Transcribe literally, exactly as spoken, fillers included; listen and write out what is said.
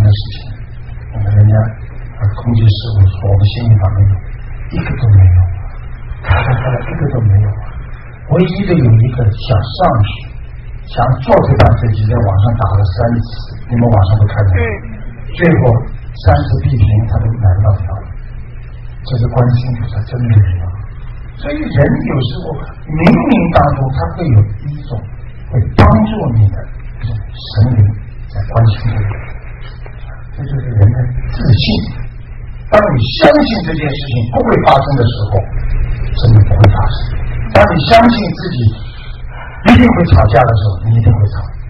的事情，我们人家空气事务所，我们心理法没有，一个都没有，看看看一个都没有。唯一的有一个想上去，想坐这班飞机，在网上打了三次，你们网上都看到了，最后三次闭屏，他都买不到票。这是观世音菩萨真的有。所以人有时候冥冥当中，他会有一种会帮助你的一种神灵在关心你，这就是人的自信。当你相信这件事情不会发生的时候，真的不会发生。当你相信自己一定会吵架的时候，你一定会吵。